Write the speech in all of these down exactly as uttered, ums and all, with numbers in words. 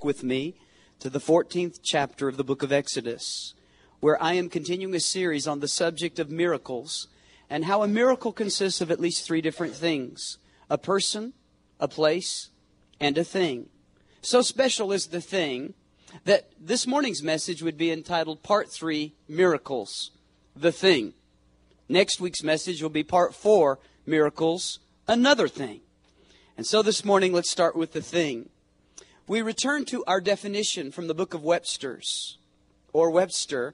with me to the fourteenth chapter of the book of Exodus, where I am continuing a series on the subject of miracles and how a miracle consists of at least three different things: a person, a place, and a thing. So special is the thing that this morning's message would be entitled Part three, Miracles, the Thing. Next week's message will be Part four, Miracles, another thing. And so this morning, let's start with the thing. We return to our definition from the book of Webster's, or Webster.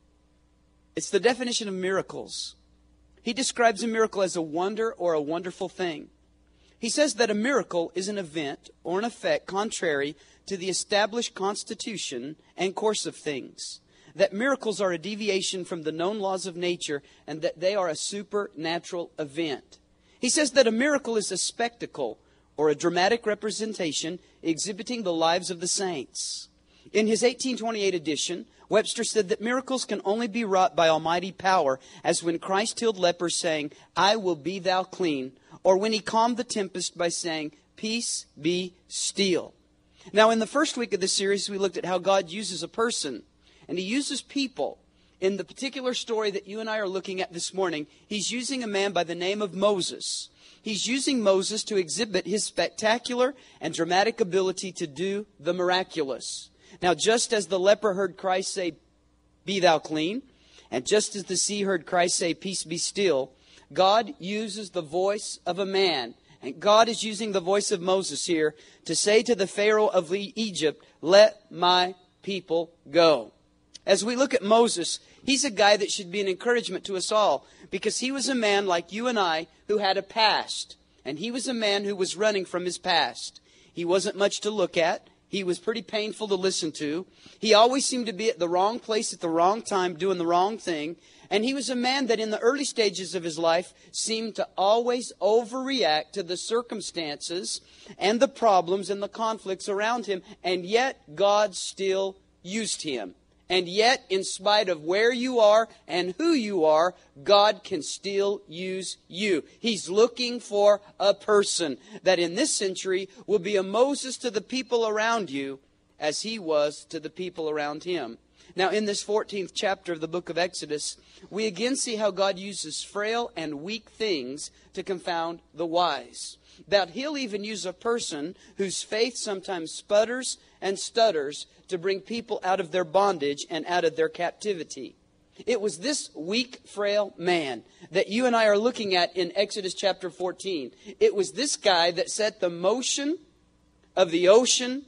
It's the definition of miracles. He describes a miracle as a wonder or a wonderful thing. He says that a miracle is an event or an effect contrary to the established constitution and course of things. That miracles are a deviation from the known laws of nature and that they are a supernatural event. He says that a miracle is a spectacle or a dramatic representation exhibiting the lives of the saints. In his eighteen twenty-eight edition, Webster said that miracles can only be wrought by almighty power, as when Christ healed lepers, saying, "I will be thou clean," or when he calmed the tempest by saying, "Peace, be still." Now, in the first week of this series, we looked at how God uses a person, and he uses people. In the particular story that you and I are looking at this morning, he's using a man by the name of Moses. He's using Moses to exhibit his spectacular and dramatic ability to do the miraculous. Now, just as the leper heard Christ say, "Be thou clean," and just as the sea heard Christ say, "Peace, be still," God uses the voice of a man. And God is using the voice of Moses here to say to the Pharaoh of Egypt, "Let my people go." As we look at Moses, he's a guy that should be an encouragement to us all, because he was a man like you and I who had a past. And he was a man who was running from his past. He wasn't much to look at. He was pretty painful to listen to. He always seemed to be at the wrong place at the wrong time, doing the wrong thing. And he was a man that in the early stages of his life seemed to always overreact to the circumstances and the problems and the conflicts around him. And yet God still used him. And yet, in spite of where you are and who you are, God can still use you. He's looking for a person that in this century will be a Moses to the people around you as he was to the people around him. Now, in this fourteenth chapter of the book of Exodus, we again see how God uses frail and weak things to confound the wise. That he'll even use a person whose faith sometimes sputters and stutters to bring people out of their bondage and out of their captivity. It was this weak, frail man that you and I are looking at in Exodus chapter fourteen. It was this guy that set the motion of the ocean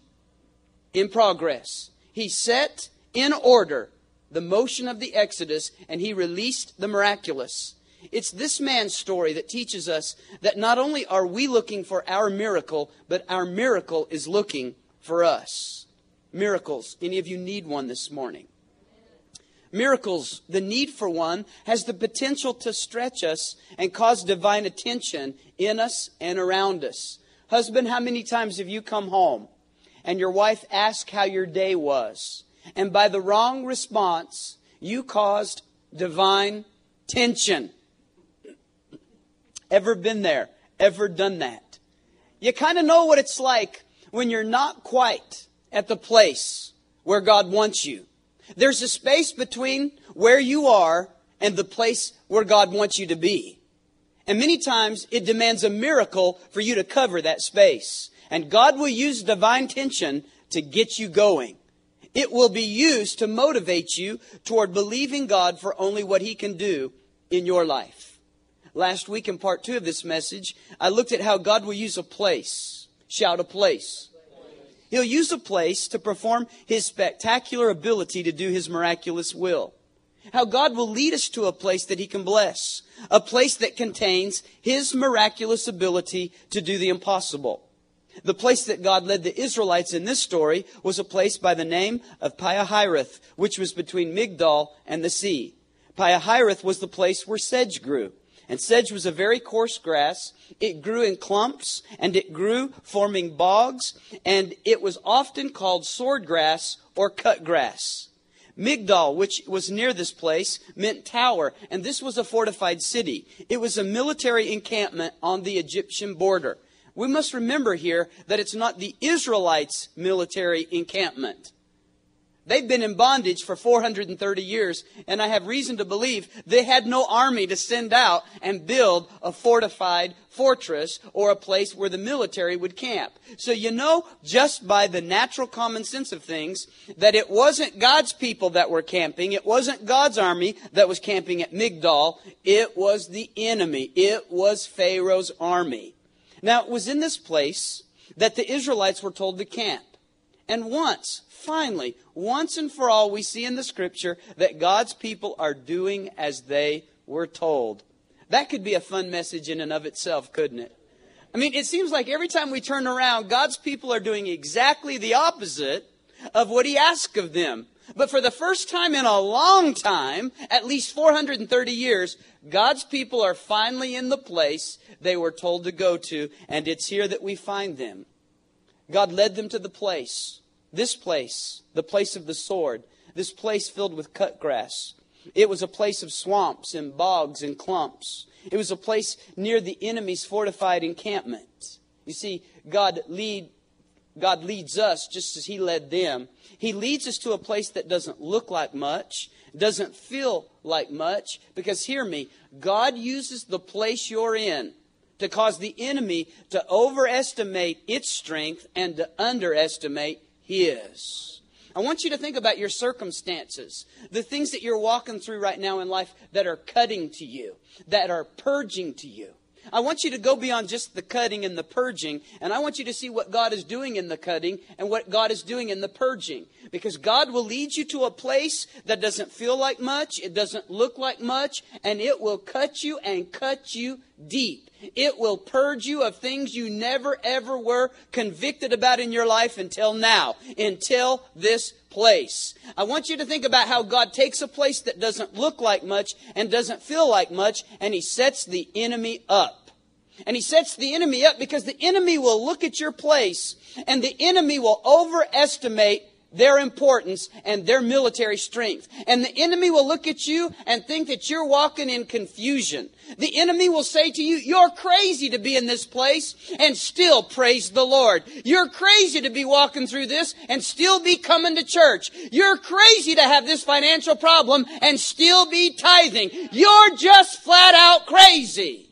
in progress. He set in order the motion of the Exodus, and he released the miraculous. It's this man's story that teaches us that not only are we looking for our miracle, but our miracle is looking for us. Miracles. Any of you need one this morning? Miracles, the need for one, has the potential to stretch us and cause divine attention in us and around us. Husband, how many times have you come home and your wife asked how your day was? And by the wrong response, you caused divine tension. Ever been there? Ever done that? You kind of know what it's like when you're not quite at the place where God wants you. There's a space between where you are and the place where God wants you to be. And many times it demands a miracle for you to cover that space. And God will use divine tension to get you going. It will be used to motivate you toward believing God for only what He can do in your life. Last week in part two of this message, I looked at how God will use a place. Shout, a place. He'll use a place to perform His spectacular ability to do His miraculous will. How God will lead us to a place that He can bless. A place that contains His miraculous ability to do the impossible. The place that God led the Israelites in this story was a place by the name of Pi-hahiroth, which was between Migdol and the sea. Pi-hahiroth was the place where sedge grew. And sedge was a very coarse grass. It grew in clumps, and it grew forming bogs, and it was often called sword grass or cut grass. Migdol, which was near this place, meant tower, and this was a fortified city. It was a military encampment on the Egyptian border. We must remember here that it's not the Israelites' military encampment. They've been in bondage for four hundred thirty years, and I have reason to believe they had no army to send out and build a fortified fortress or a place where the military would camp. So you know, just by the natural common sense of things, that it wasn't God's people that were camping. It wasn't God's army that was camping at Migdol. It was the enemy. It was Pharaoh's army. Now, it was in this place that the Israelites were told to camp. And once, finally, once and for all, we see in the Scripture that God's people are doing as they were told. That could be a fun message in and of itself, couldn't it? I mean, it seems like every time we turn around, God's people are doing exactly the opposite of what He asked of them. But for the first time in a long time, at least four hundred thirty years, God's people are finally in the place they were told to go to, and it's here that we find them. God led them to the place, this place, the place of the sword, this place filled with cut grass. It was a place of swamps and bogs and clumps. It was a place near the enemy's fortified encampment. You see, God lead, God leads us just as He led them. He leads us to a place that doesn't look like much, doesn't feel like much, because hear me, God uses the place you're in to cause the enemy to overestimate its strength and to underestimate His. I want you to think about your circumstances, the things that you're walking through right now in life that are cutting to you, that are purging to you. I want you to go beyond just the cutting and the purging, and I want you to see what God is doing in the cutting and what God is doing in the purging. Because God will lead you to a place that doesn't feel like much, it doesn't look like much, and it will cut you and cut you deep. It will purge you of things you never ever were convicted about in your life until now, until this place. I want you to think about how God takes a place that doesn't look like much and doesn't feel like much, and He sets the enemy up. And He sets the enemy up because the enemy will look at your place and the enemy will overestimate their importance and their military strength. And the enemy will look at you and think that you're walking in confusion. The enemy will say to you, you're crazy to be in this place and still praise the Lord. You're crazy to be walking through this and still be coming to church. You're crazy to have this financial problem and still be tithing. You're just flat out crazy.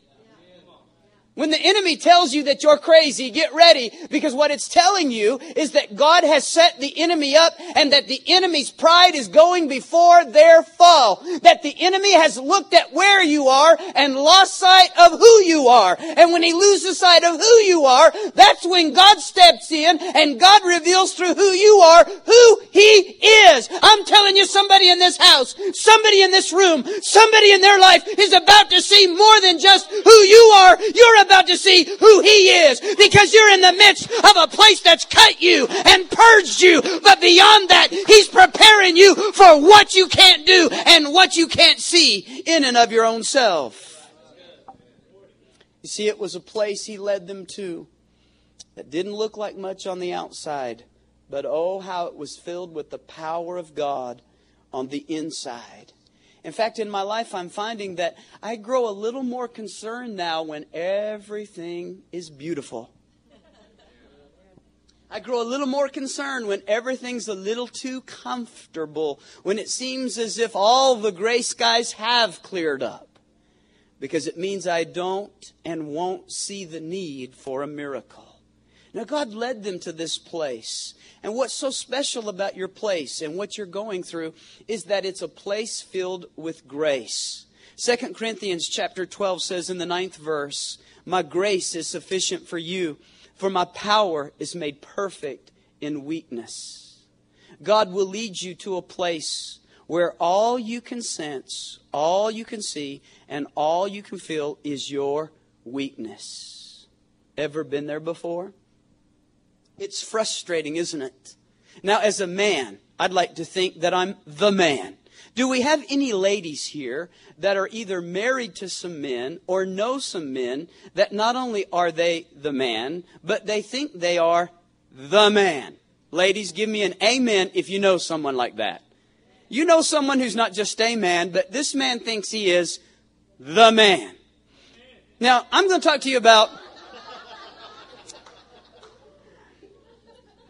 When the enemy tells you that you're crazy, get ready, because what it's telling you is that God has set the enemy up and that the enemy's pride is going before their fall. That the enemy has looked at where you are and lost sight of who you are. And when he loses sight of who you are, that's when God steps in and God reveals through who you are who He is. I'm telling you, somebody in this house, somebody in this room, somebody in their life is about to see more than just who you are. You're about to see who He is, because you're in the midst of a place that's cut you and purged you. But beyond that, He's preparing you for what you can't do and what you can't see in and of your own self. You see, it was a place He led them to that didn't look like much on the outside, but oh, how it was filled with the power of God on the inside. In fact, in my life, I'm finding that I grow a little more concerned now when everything is beautiful. I grow a little more concerned when everything's a little too comfortable, when it seems as if all the gray skies have cleared up, because it means I don't and won't see the need for a miracle. Now, God led them to this place. And what's so special about your place and what you're going through is that it's a place filled with grace. Second Corinthians chapter twelve says in the ninth verse, "My grace is sufficient for you, for my power is made perfect in weakness." God will lead you to a place where all you can sense, all you can see, and all you can feel is your weakness. Ever been there before? It's frustrating, isn't it? Now, as a man, I'd like to think that I'm the man. Do we have any ladies here that are either married to some men or know some men that not only are they the man, but they think they are the man? Ladies, give me an amen if you know someone like that. You know someone who's not just a man, but this man thinks he is the man. Now, I'm going to talk to you about...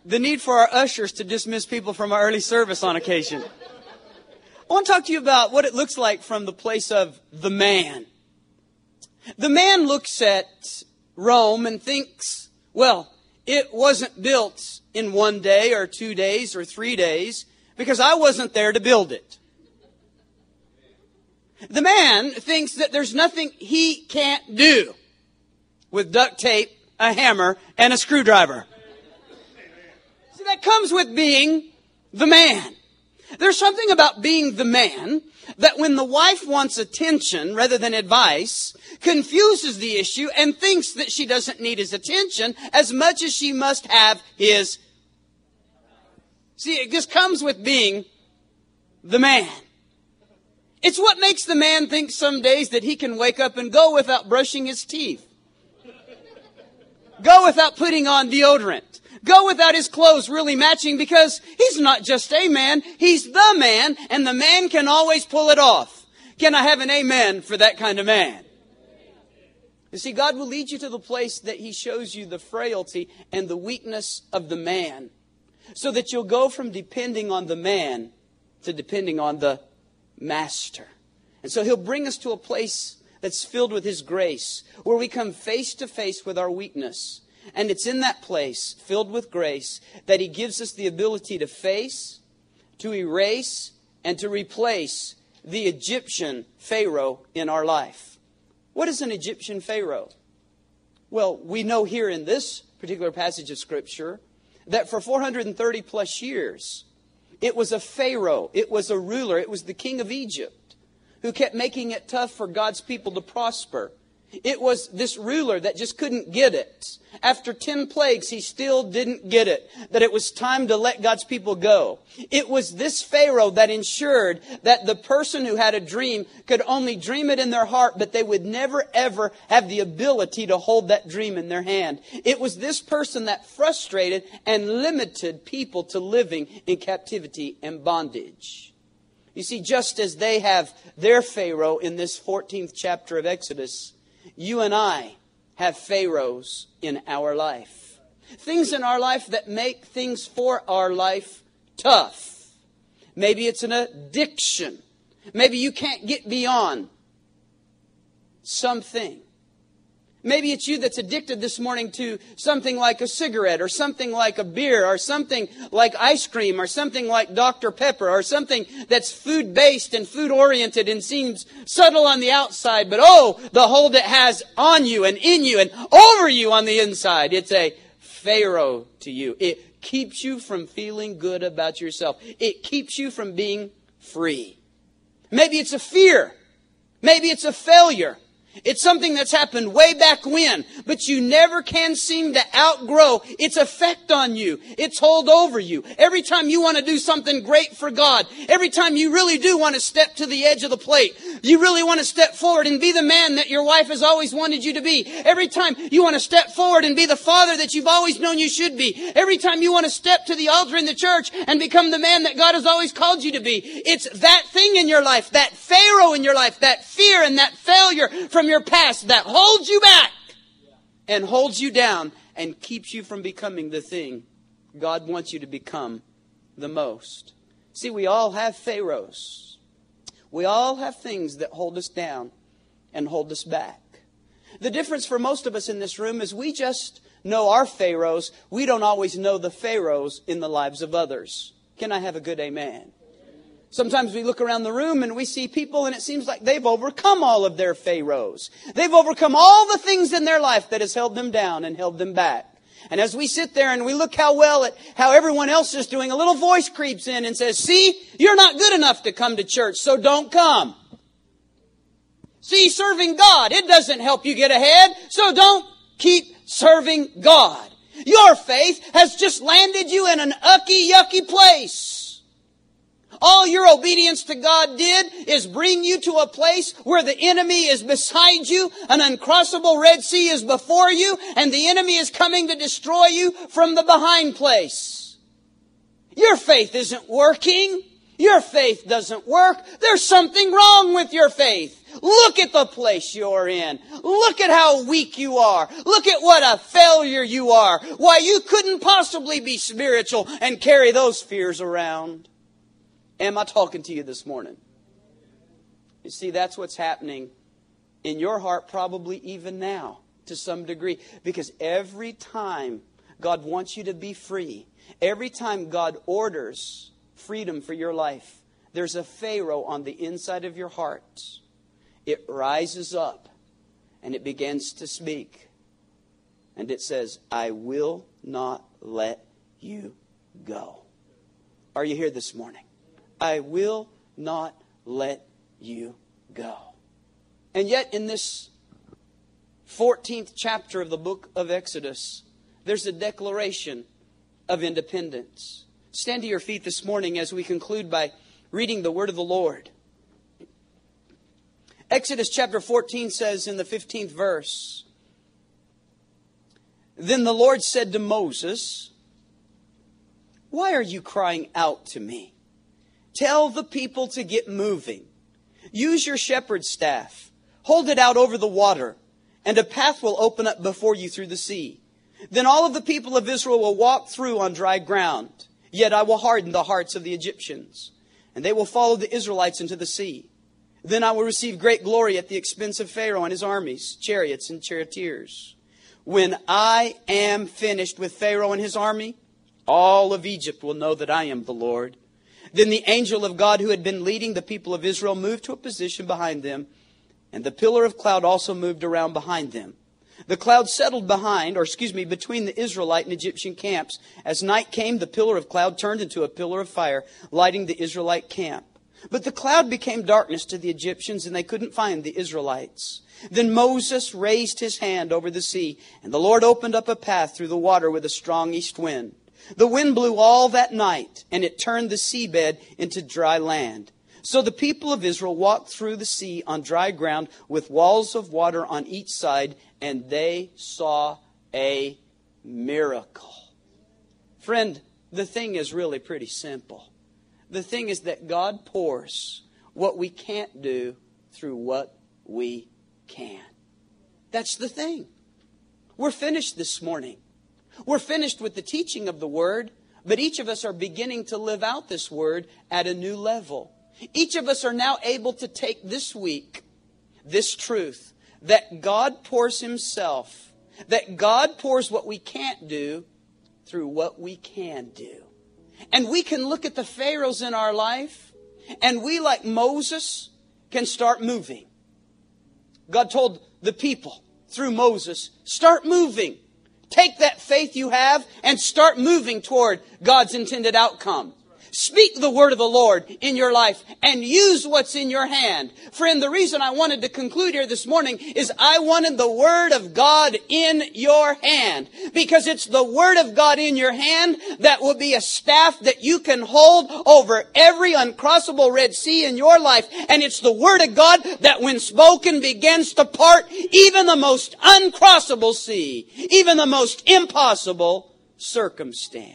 the need for our ushers to dismiss people from our early service on occasion. I want to talk to you about what it looks like from the place of the man. The man looks at Rome and thinks, well, it wasn't built in one day or two days or three days because I wasn't there to build it. The man thinks that there's nothing he can't do with duct tape, a hammer, and a screwdriver. See, that comes with being the man. There's something about being the man that when the wife wants attention rather than advice, confuses the issue and thinks that she doesn't need his attention as much as she must have his. See, it just comes with being the man. It's what makes the man think some days that he can wake up and go without brushing his teeth. Go without putting on deodorant. Go without his clothes really matching because he's not just a man, he's the man, and the man can always pull it off. Can I have an amen for that kind of man? You see, God will lead you to the place that He shows you the frailty and the weakness of the man so that you'll go from depending on the man to depending on the Master. And so He'll bring us to a place that's filled with His grace, where we come face to face with our weakness. And it's in that place, filled with grace, that He gives us the ability to face, to erase, and to replace the Egyptian Pharaoh in our life. What is an Egyptian Pharaoh? Well, we know here in this particular passage of Scripture that for four hundred thirty plus years, it was a Pharaoh, it was a ruler, it was the king of Egypt who kept making it tough for God's people to prosper. It was this ruler that just couldn't get it. After ten plagues, he still didn't get it. That it was time to let God's people go. It was this Pharaoh that ensured that the person who had a dream could only dream it in their heart, but they would never ever have the ability to hold that dream in their hand. It was this person that frustrated and limited people to living in captivity and bondage. You see, just as they have their Pharaoh in this fourteenth chapter of Exodus, you and I have Pharaohs in our life. Things in our life that make things for our life tough. Maybe it's an addiction. Maybe you can't get beyond something. Maybe it's you that's addicted this morning to something like a cigarette or something like a beer or something like ice cream or something like Doctor Pepper or something that's food-based and food-oriented and seems subtle on the outside, but oh, the hold it has on you and in you and over you on the inside. It's a Pharaoh to you. It keeps you from feeling good about yourself. It keeps you from being free. Maybe it's a fear. Maybe it's a failure. It's something that's happened way back when, but you never can seem to outgrow its effect on you, its hold over you. Every time you want to do something great for God, every time you really do want to step to the edge of the plate, you really want to step forward and be the man that your wife has always wanted you to be. Every time you want to step forward and be the father that you've always known you should be. Every time you want to step to the altar in the church and become the man that God has always called you to be. It's that thing in your life, that Pharaoh in your life, that fear and that failure from your past that holds you back and holds you down and keeps you from becoming the thing God wants you to become the most. See, we all have Pharaohs. We all have things that hold us down and hold us back. The difference for most of us in this room is we just know our Pharaohs. We don't always know the Pharaohs in the lives of others. Can I have a good amen? Sometimes we look around the room and we see people and it seems like they've overcome all of their Pharaohs. They've overcome all the things in their life that has held them down and held them back. And as we sit there and we look how well at how everyone else is doing, a little voice creeps in and says, see, you're not good enough to come to church, so don't come. See, serving God, it doesn't help you get ahead, so don't keep serving God. Your faith has just landed you in an ucky, yucky place. All your obedience to God did is bring you to a place where the enemy is beside you, an uncrossable Red Sea is before you, and the enemy is coming to destroy you from the behind place. Your faith isn't working. Your faith doesn't work. There's something wrong with your faith. Look at the place you're in. Look at how weak you are. Look at what a failure you are. Why, you couldn't possibly be spiritual and carry those fears around. Am I talking to you this morning? You see, that's what's happening in your heart probably even now to some degree. Because every time God wants you to be free, every time God orders freedom for your life, there's a Pharaoh on the inside of your heart. It rises up and it begins to speak. And it says, I will not let you go. Are you here this morning? I will not let you go. And yet in this fourteenth chapter of the book of Exodus, there's a declaration of independence. Stand to your feet this morning as we conclude by reading the word of the Lord. Exodus chapter fourteen says in the fifteenth verse, Then the Lord said to Moses, Why are you crying out to me? Tell the people to get moving. Use your shepherd's staff. Hold it out over the water, and a path will open up before you through the sea. Then all of the people of Israel will walk through on dry ground. Yet I will harden the hearts of the Egyptians, and they will follow the Israelites into the sea. Then I will receive great glory at the expense of Pharaoh and his armies, chariots and charioteers. When I am finished with Pharaoh and his army, all of Egypt will know that I am the Lord. Then the angel of God who had been leading the people of Israel moved to a position behind them, and the pillar of cloud also moved around behind them. The cloud settled behind, or excuse me, between the Israelite and Egyptian camps. As night came, the pillar of cloud turned into a pillar of fire, lighting the Israelite camp. But the cloud became darkness to the Egyptians, and they couldn't find the Israelites. Then Moses raised his hand over the sea, and the Lord opened up a path through the water with a strong east wind. The wind blew all that night, and it turned the seabed into dry land. So the people of Israel walked through the sea on dry ground with walls of water on each side, and they saw a miracle. Friend, the thing is really pretty simple. The thing is that God pours what we can't do through what we can. That's the thing. We're finished this morning. We're finished with the teaching of the Word, but each of us are beginning to live out this Word at a new level. Each of us are now able to take this week, this truth, that God pours Himself, that God pours what we can't do through what we can do. And we can look at the Pharaohs in our life, and we, like Moses, can start moving. God told the people through Moses, start moving. Take that faith you have and start moving toward God's intended outcome. Speak the word of the Lord in your life and use what's in your hand. Friend, the reason I wanted to conclude here this morning is I wanted the word of God in your hand. Because it's the word of God in your hand that will be a staff that you can hold over every uncrossable Red Sea in your life. And it's the word of God that when spoken begins to part even the most uncrossable sea, even the most impossible circumstance.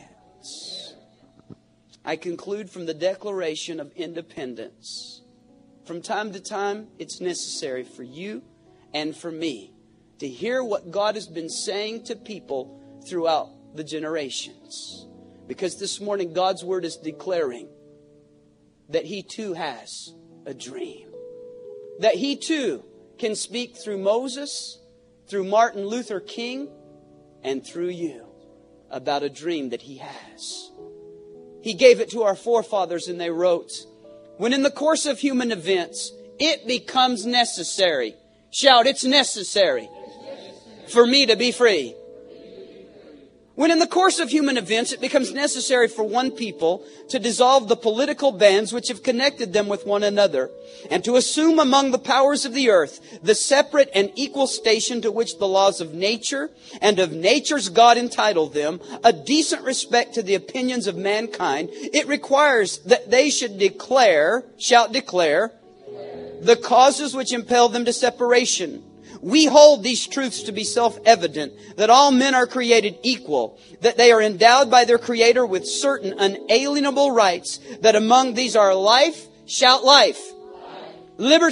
I conclude from the Declaration of Independence. From time to time, it's necessary for you and for me to hear what God has been saying to people throughout the generations. Because this morning, God's Word is declaring that He too has a dream. That He too can speak through Moses, through Martin Luther King, and through you about a dream that He has. He gave it to our forefathers and they wrote, when in the course of human events, it becomes necessary. Shout, it's necessary for me to be free. When in the course of human events, it becomes necessary for one people to dissolve the political bands which have connected them with one another, and to assume among the powers of the earth the separate and equal station to which the laws of nature and of nature's God entitle them, a decent respect to the opinions of mankind, it requires that they should declare, shout declare, the causes which impel them to separation. We hold these truths to be self-evident, that all men are created equal, that they are endowed by their Creator with certain unalienable rights, that among these are life, shout life, life. Liberty,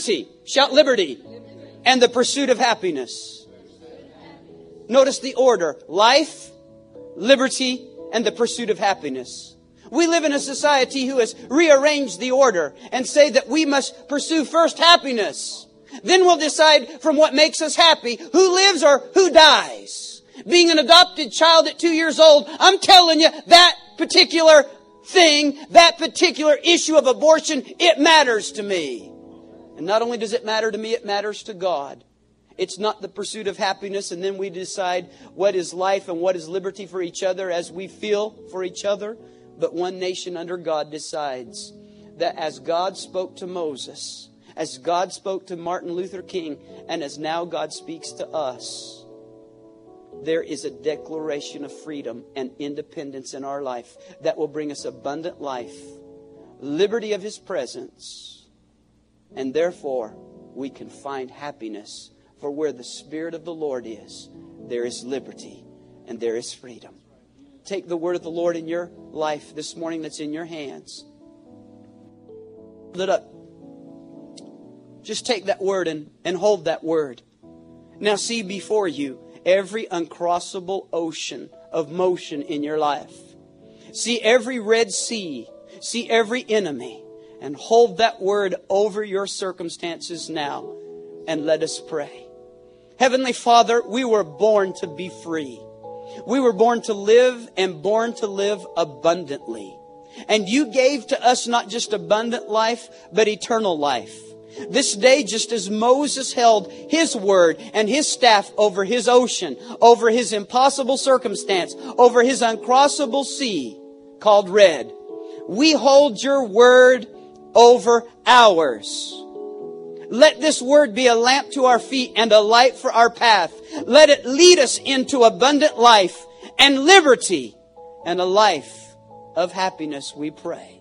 Shout liberty. And the pursuit of happiness. Notice the order. Life, liberty, and the pursuit of happiness. We live in a society who has rearranged the order and say that we must pursue first happiness. Then we'll decide from what makes us happy who lives or who dies. Being an adopted child at two years old, I'm telling you, that particular thing, that particular issue of abortion, it matters to me. And not only does it matter to me, it matters to God. It's not the pursuit of happiness and then we decide what is life and what is liberty for each other as we feel for each other. But one nation under God decides that as God spoke to Moses, as God spoke to Martin Luther King, and as now God speaks to us, there is a declaration of freedom and independence in our life that will bring us abundant life, liberty of His presence, and therefore we can find happiness. For where the Spirit of the Lord is, there is liberty and there is freedom. Take the word of the Lord in your life this morning that's in your hands. Hold it up. Just take that word and, and hold that word. Now see before you every uncrossable ocean of motion in your life. See every Red Sea. See every enemy. And hold that word over your circumstances now. And let us pray. Heavenly Father, we were born to be free. We were born to live and born to live abundantly. And you gave to us not just abundant life, but eternal life. This day, just as Moses held his word and his staff over his ocean, over his impossible circumstance, over his uncrossable sea called red, we hold your word over ours. Let this word be a lamp to our feet and a light for our path. Let it lead us into abundant life and liberty and a life of happiness, we pray.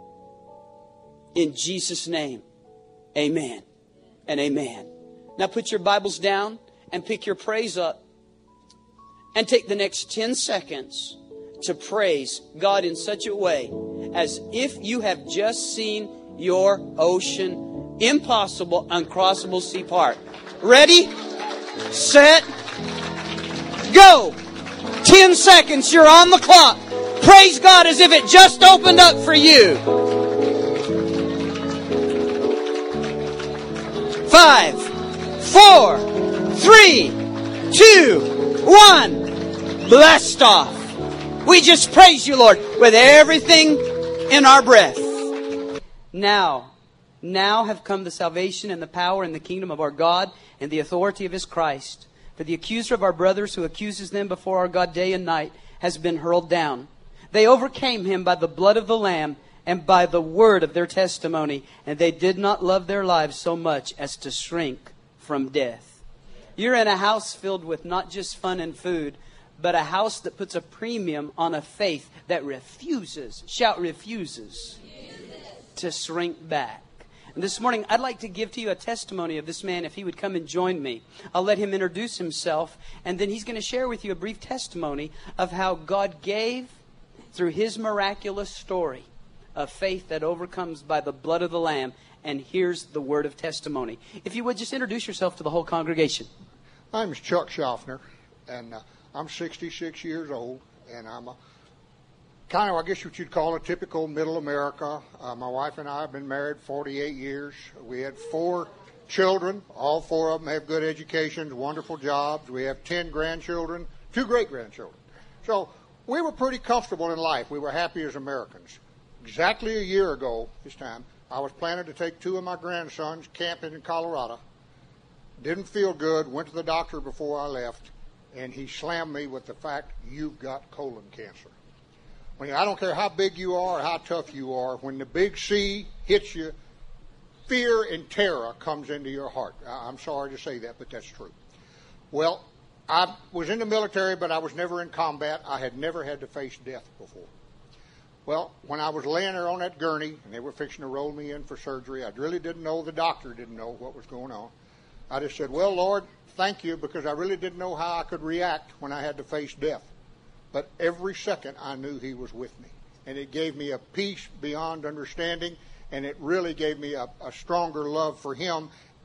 In Jesus' name, amen and amen. Now put your Bibles down and pick your praise up and take the next ten seconds to praise God in such a way as if you have just seen your ocean impossible, uncrossable sea part. Ready, set, go. Ten seconds, you're on the clock. Praise God as if it just opened up for you. Five, four, three, two, one. Blast off. We just praise you, Lord, with everything in our breath. Now, Now have come the salvation and the power and the kingdom of our God and the authority of His Christ. For the accuser of our brothers who accuses them before our God day and night has been hurled down. They overcame him by the blood of the Lamb and by the word of their testimony. And they did not love their lives so much as to shrink from death. You're in a house filled with not just fun and food, but a house that puts a premium on a faith that refuses, shout refuses, to shrink back. And this morning, I'd like to give to you a testimony of this man if he would come and join me. I'll let him introduce himself, and then he's going to share with you a brief testimony of how God gave, through his miraculous story, a faith that overcomes by the blood of the Lamb. And here's the word of testimony. If you would just introduce yourself to the whole congregation. My name is Chuck Schaffner, and uh, I'm sixty-six years old, and I'm a kind of, I guess what you'd call a typical middle America. Uh, my wife and I have been married forty-eight years. We had four children. All four of them have good educations, wonderful jobs. We have ten grandchildren, two great-grandchildren. So we were pretty comfortable in life. We were happy as Americans. Exactly a year ago this time, I was planning to take two of my grandsons camping in Colorado. Didn't feel good. Went to the doctor before I left, and he slammed me with the fact, you've got colon cancer. When, I don't care how big you are or how tough you are, when the big C hits you, fear and terror comes into your heart. I'm sorry to say that, but that's true. Well, I was in the military, but I was never in combat. I had never had to face death before. Well, when I was laying there on that gurney, and they were fixing to roll me in for surgery, I really didn't know, the doctor didn't know what was going on. I just said, well, Lord, thank you, because I really didn't know how I could react when I had to face death. But every second I knew He was with me. And it gave me a peace beyond understanding. And it really gave me a, a stronger love for Him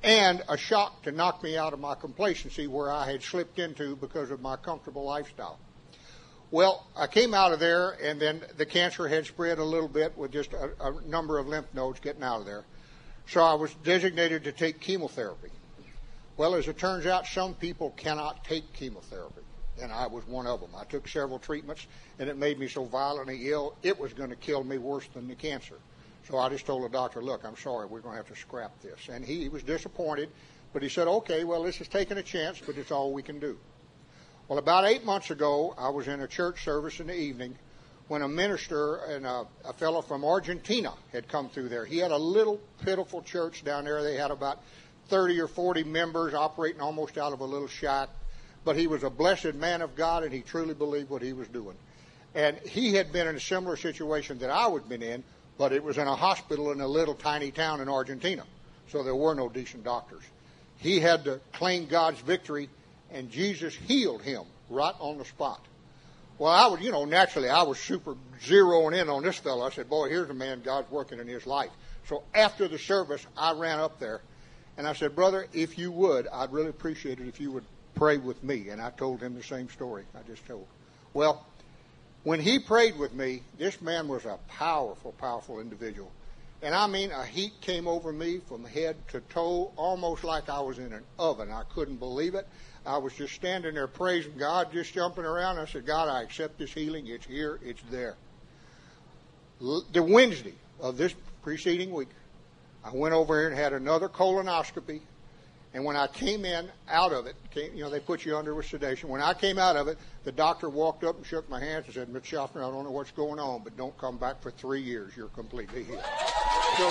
and a shock to knock me out of my complacency where I had slipped into because of my comfortable lifestyle. Well, I came out of there, and then the cancer had spread a little bit with just a, a number of lymph nodes getting out of there. So I was designated to take chemotherapy. Well, as it turns out, some people cannot take chemotherapy, and I was one of them. I took several treatments, and it made me so violently ill, it was going to kill me worse than the cancer. So I just told the doctor, look, I'm sorry, we're going to have to scrap this. And he, he was disappointed, but he said, okay, well, this is taking a chance, but it's all we can do. Well, about eight months ago, I was in a church service in the evening when a minister and a, a fellow from Argentina had come through there. He had a little pitiful church down there. They had about thirty or forty members operating almost out of a little shack. But he was a blessed man of God, and he truly believed what he was doing. And he had been in a similar situation that I had been in, but it was in a hospital in a little tiny town in Argentina. So there were no decent doctors. He had to claim God's victory, and Jesus healed him right on the spot. Well, I was, you know, naturally, I was super zeroing in on this fellow. I said, boy, here's a man God's working in his life. So after the service, I ran up there, and I said, brother, if you would, I'd really appreciate it if you would pray with me. And I told him the same story I just told. Well, when he prayed with me, this man was a powerful, powerful individual. And I mean, a heat came over me from head to toe, almost like I was in an oven. I couldn't believe it. I was just standing there praising God, just jumping around. I said, God, I accept this healing. It's here. It's there. The Wednesday of this preceding week, I went over here and had another colonoscopy. And when I came in out of it, came, you know, they put you under with sedation. When I came out of it, the doctor walked up and shook my hands and said, Mister Schaffner, I don't know what's going on, but don't come back for three years. You're completely healed. So,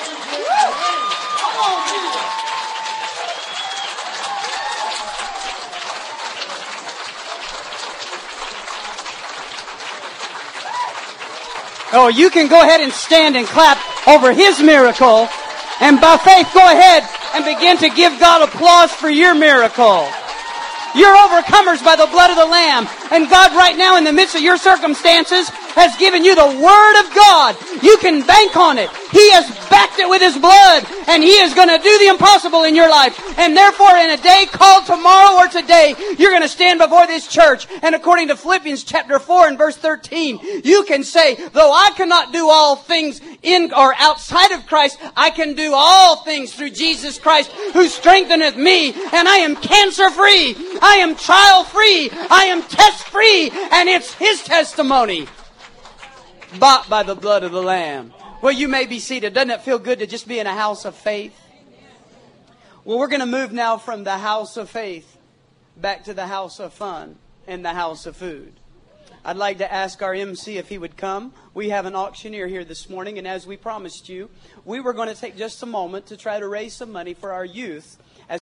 oh, you can go ahead and stand and clap over his miracle. And by faith, go ahead and begin to give God applause for your miracle. You're overcomers by the blood of the Lamb. And God right now in the midst of your circumstances has given you the Word of God. You can bank on it. He has backed it with His blood. And He is going to do the impossible in your life. And therefore in a day called tomorrow or today, you're going to stand before this church. And according to Philippians chapter four and verse thirteen, you can say, though I cannot do all things in or outside of Christ, I can do all things through Jesus Christ who strengtheneth me. And I am cancer free. I am trial free. I am test free. And it's His testimony. Bought by the blood of the Lamb. Well, you may be seated. Doesn't it feel good to just be in a house of faith? Well, we're going to move now from the house of faith back to the house of fun and the house of food. I'd like to ask our M C if he would come. We have an auctioneer here this morning, and as we promised you, we were going to take just a moment to try to raise some money for our youth as